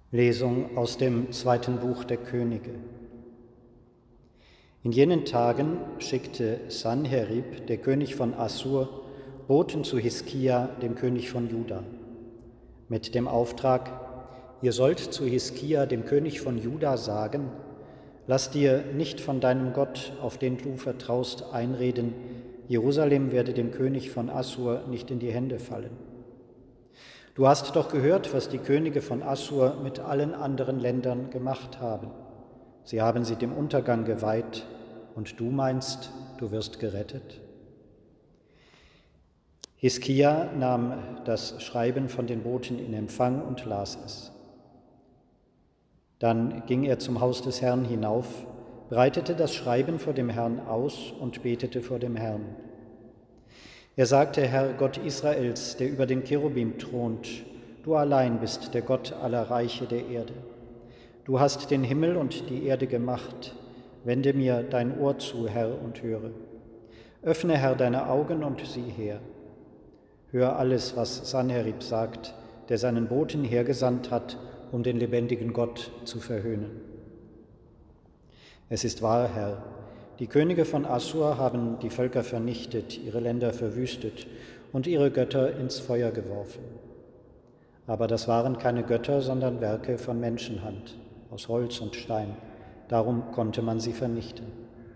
Lesung aus dem 2. Buch der Könige. In jenen Tagen schickte Sanherib, der König von Assur, Boten zu Hiskia, dem König von Juda, mit dem Auftrag: Ihr sollt zu Hiskia, dem König von Juda, sagen: Lass dir nicht von deinem Gott, auf den du vertraust, einreden, Jerusalem werde dem König von Assur nicht in die Hände fallen. Du hast doch gehört, was die Könige von Assur mit allen anderen Ländern gemacht haben. Sie haben sie dem Untergang geweiht, und du meinst, du wirst gerettet? Hiskia nahm das Schreiben von den Boten in Empfang und las es. Dann ging er zum Haus des Herrn hinauf, breitete das Schreiben vor dem Herrn aus und betete vor dem Herrn. Er sagte: Herr Gott Israels, der über den Cherubim thront, du allein bist der Gott aller Reiche der Erde. Du hast den Himmel und die Erde gemacht. Wende mir dein Ohr zu, Herr, und höre. Öffne, Herr, deine Augen und sieh her. Hör alles, was Sanherib sagt, der seinen Boten hergesandt hat, um den lebendigen Gott zu verhöhnen. Es ist wahr, Herr, die Könige von Assur haben die Völker vernichtet, ihre Länder verwüstet und ihre Götter ins Feuer geworfen. Aber das waren keine Götter, sondern Werke von Menschenhand, aus Holz und Stein. Darum konnte man sie vernichten.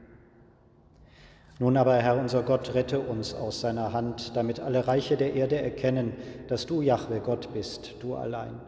Nun aber, Herr unser Gott, rette uns aus seiner Hand, damit alle Reiche der Erde erkennen, dass du, Jahwe, Gott bist, du allein.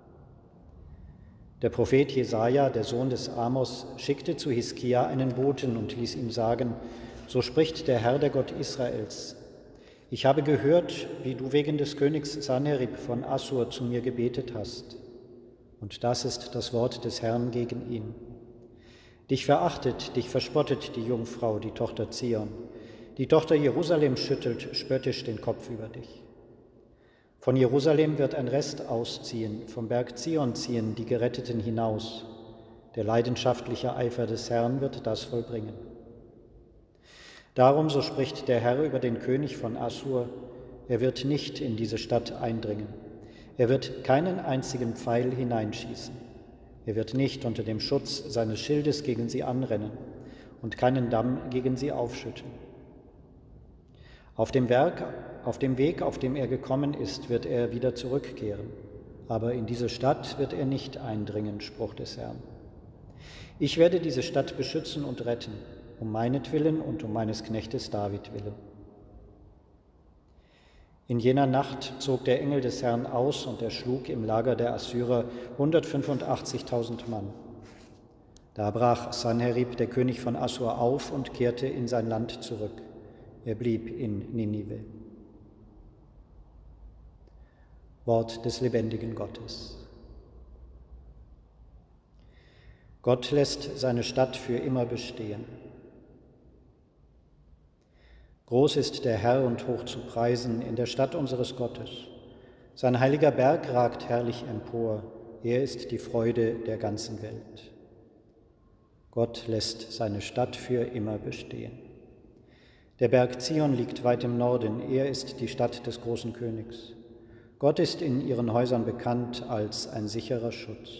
Der Prophet Jesaja, der Sohn des Amos, schickte zu Hiskia einen Boten und ließ ihm sagen: So spricht der Herr, der Gott Israels: Ich habe gehört, wie du wegen des Königs Sanherib von Assur zu mir gebetet hast. Und das ist das Wort des Herrn gegen ihn. Dich verachtet, dich verspottet die Jungfrau, die Tochter Zion. Die Tochter Jerusalem schüttelt spöttisch den Kopf über dich. Von Jerusalem wird ein Rest ausziehen, vom Berg Zion ziehen die Geretteten hinaus. Der leidenschaftliche Eifer des Herrn wird das vollbringen. Darum, so spricht der Herr über den König von Assur: Er wird nicht in diese Stadt eindringen. Er wird keinen einzigen Pfeil hineinschießen. Er wird nicht unter dem Schutz seines Schildes gegen sie anrennen und keinen Damm gegen sie aufschütten. Auf dem Weg, auf dem er gekommen ist, wird er wieder zurückkehren. Aber in diese Stadt wird er nicht eindringen, Spruch des Herrn. Ich werde diese Stadt beschützen und retten, um meinetwillen und um meines Knechtes David willen. In jener Nacht zog der Engel des Herrn aus und erschlug im Lager der Assyrer 185.000 Mann. Da brach Sanherib, der König von Assur, auf und kehrte in sein Land zurück. Er blieb in Ninive. Wort des lebendigen Gottes. Gott lässt seine Stadt für immer bestehen. Groß ist der Herr und hoch zu preisen in der Stadt unseres Gottes. Sein heiliger Berg ragt herrlich empor. Er ist die Freude der ganzen Welt. Gott lässt seine Stadt für immer bestehen. Der Berg Zion liegt weit im Norden. Er ist die Stadt des großen Königs. Gott ist in ihren Häusern bekannt als ein sicherer Schutz.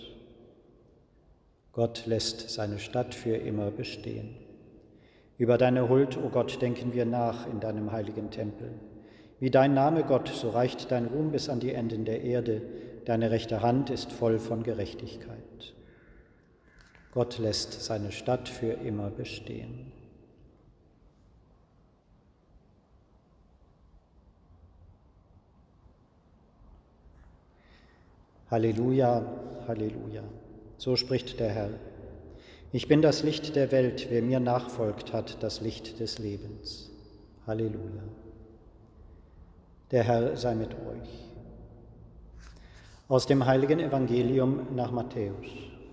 Gott lässt seine Stadt für immer bestehen. Über deine Huld, o Gott, denken wir nach in deinem heiligen Tempel. Wie dein Name, Gott, so reicht dein Ruhm bis an die Enden der Erde. Deine rechte Hand ist voll von Gerechtigkeit. Gott lässt seine Stadt für immer bestehen. Halleluja, Halleluja. So spricht der Herr. Ich bin das Licht der Welt. Wer mir nachfolgt, hat das Licht des Lebens. Halleluja. Der Herr sei mit euch. Aus dem heiligen Evangelium nach Matthäus.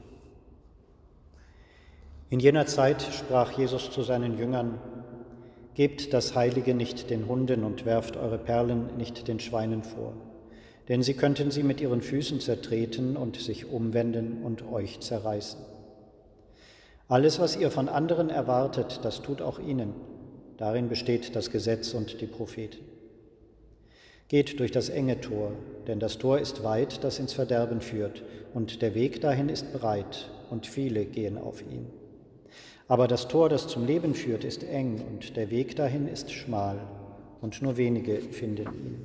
In jener Zeit sprach Jesus zu seinen Jüngern: Gebt das Heilige nicht den Hunden und werft eure Perlen nicht den Schweinen vor. Denn sie könnten sie mit ihren Füßen zertreten und sich umwenden und euch zerreißen. Alles, was ihr von anderen erwartet, das tut auch ihnen. Darin besteht das Gesetz und die Propheten. Geht durch das enge Tor, denn das Tor ist weit, das ins Verderben führt, und der Weg dahin ist breit, und viele gehen auf ihn. Aber das Tor, das zum Leben führt, ist eng, und der Weg dahin ist schmal, und nur wenige finden ihn.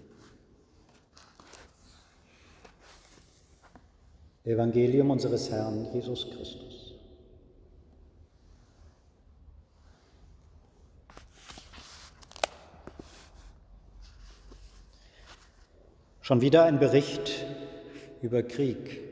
Evangelium unseres Herrn Jesus Christus. Schon wieder ein Bericht über Krieg.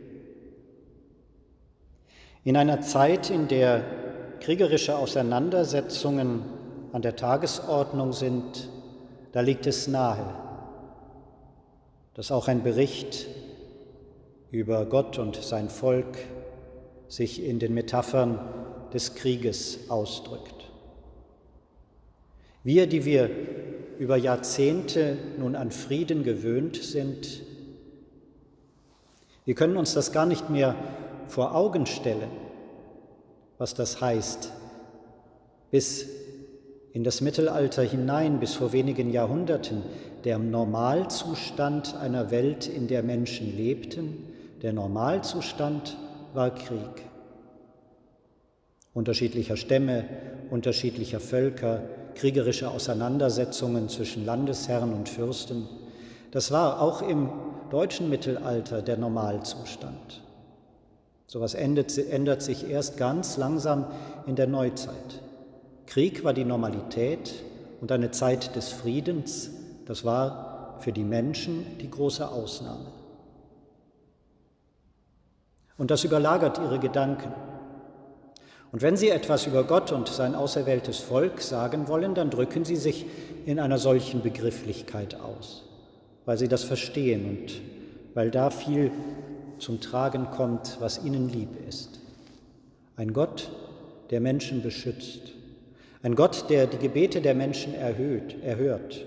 In einer Zeit, in der kriegerische Auseinandersetzungen an der Tagesordnung sind, da liegt es nahe, dass auch ein Bericht über Gott und sein Volk sich in den Metaphern des Krieges ausdrückt. Wir, die wir über Jahrzehnte nun an Frieden gewöhnt sind, wir können uns das gar nicht mehr vor Augen stellen, was das heißt, bis in das Mittelalter hinein, bis vor wenigen Jahrhunderten, der Normalzustand einer Welt, in der Menschen lebten, der Normalzustand war Krieg. Unterschiedlicher Stämme, unterschiedlicher Völker, kriegerische Auseinandersetzungen zwischen Landesherren und Fürsten. Das war auch im deutschen Mittelalter der Normalzustand. Sowas ändert sich erst ganz langsam in der Neuzeit. Krieg war die Normalität und eine Zeit des Friedens, das war für die Menschen die große Ausnahme. Und das überlagert ihre Gedanken. Und wenn sie etwas über Gott und sein auserwähltes Volk sagen wollen, dann drücken sie sich in einer solchen Begrifflichkeit aus, weil sie das verstehen und weil da viel zum Tragen kommt, was ihnen lieb ist. Ein Gott, der Menschen beschützt. Ein Gott, der die Gebete der Menschen erhört.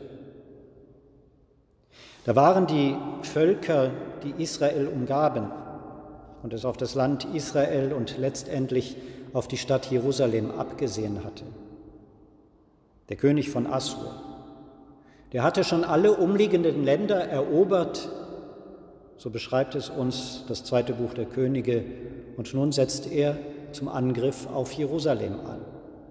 Da waren die Völker, die Israel umgaben und es auf das Land Israel und letztendlich auf die Stadt Jerusalem abgesehen hatte. Der König von Assur, der hatte schon alle umliegenden Länder erobert, so beschreibt es uns das 2. Buch der Könige, und nun setzt er zum Angriff auf Jerusalem an.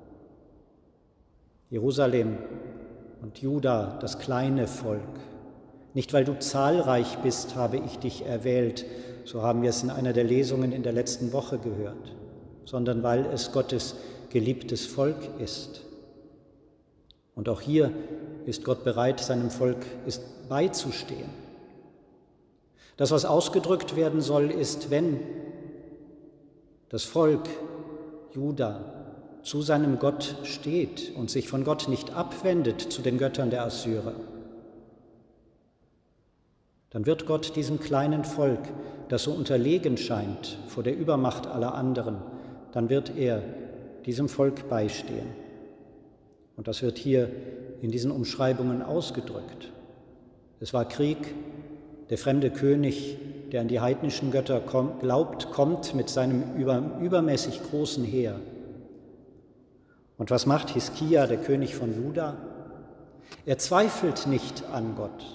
Jerusalem und Juda, das kleine Volk. Nicht weil du zahlreich bist, habe ich dich erwählt, so haben wir es in einer der Lesungen in der letzten Woche gehört, sondern weil es Gottes geliebtes Volk ist. Und auch hier ist Gott bereit, seinem Volk beizustehen. Das, was ausgedrückt werden soll, ist, wenn das Volk Juda zu seinem Gott steht und sich von Gott nicht abwendet zu den Göttern der Assyrer, dann wird Gott diesem kleinen Volk, das so unterlegen scheint vor der Übermacht aller anderen, dann wird er diesem Volk beistehen. Und das wird hier in diesen Umschreibungen ausgedrückt. Es war Krieg, der fremde König, der an die heidnischen Götter glaubt, kommt mit seinem übermäßig großen Heer. Und was macht Hiskia, der König von Juda? Er zweifelt nicht an Gott,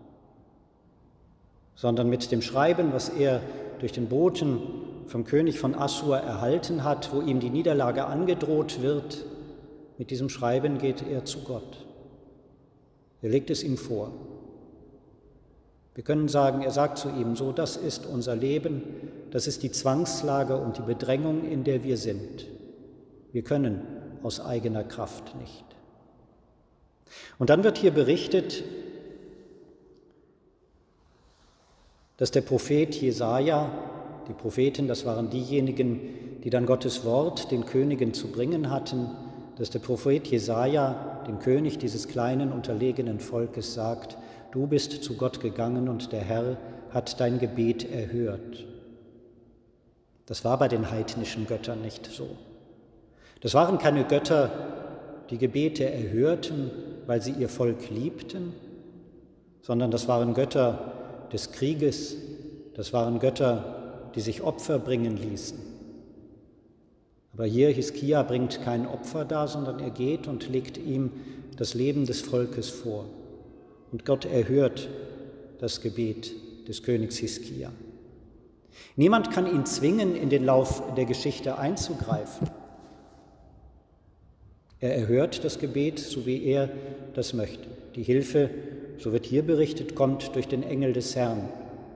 sondern mit dem Schreiben, was er durch den Boten vom König von Assur erhalten hat, wo ihm die Niederlage angedroht wird, mit diesem Schreiben geht er zu Gott. Er legt es ihm vor. Wir können sagen, er sagt zu ihm, so, das ist unser Leben, das ist die Zwangslage und die Bedrängung, in der wir sind. Wir können aus eigener Kraft nicht. Und dann wird hier berichtet, dass der Prophet Jesaja, die Propheten, das waren diejenigen, die dann Gottes Wort den Königen zu bringen hatten, dass der Prophet Jesaja, dem König dieses kleinen, unterlegenen Volkes, sagt, du bist zu Gott gegangen und der Herr hat dein Gebet erhört. Das war bei den heidnischen Göttern nicht so. Das waren keine Götter, die Gebete erhörten, weil sie ihr Volk liebten, sondern das waren Götter des Krieges, das waren Götter, die sich Opfer bringen ließen. Aber hier, Hiskia bringt kein Opfer dar, sondern er geht und legt ihm das Leben des Volkes vor. und Gott erhört das Gebet des Königs Hiskia. Niemand kann ihn zwingen, in den Lauf der Geschichte einzugreifen. Er erhört das Gebet, so wie er das möchte. Die Hilfe, so wird hier berichtet, kommt durch den Engel des Herrn.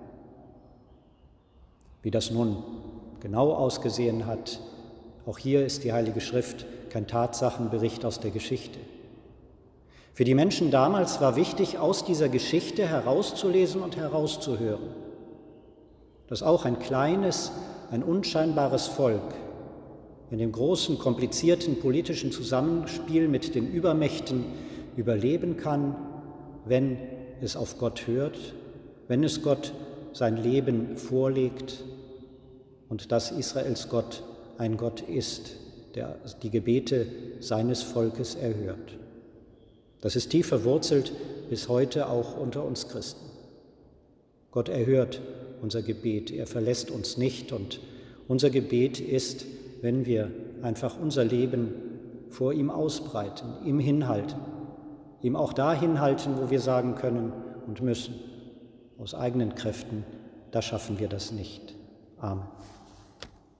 Wie das nun genau ausgesehen hat, auch hier ist die Heilige Schrift kein Tatsachenbericht aus der Geschichte. Für die Menschen damals war wichtig, aus dieser Geschichte herauszulesen und herauszuhören, dass auch ein kleines, ein unscheinbares Volk in dem großen, komplizierten politischen Zusammenspiel mit den Übermächten überleben kann, wenn es auf Gott hört, wenn es Gott sein Leben vorlegt und dass Israels Gott ein Gott ist, der die Gebete seines Volkes erhört. Das ist tief verwurzelt bis heute auch unter uns Christen. Gott erhört unser Gebet, er verlässt uns nicht und unser Gebet ist, wenn wir einfach unser Leben vor ihm ausbreiten, ihm hinhalten, ihm auch dahin halten, wo wir sagen können und müssen, aus eigenen Kräften, da schaffen wir das nicht. Amen.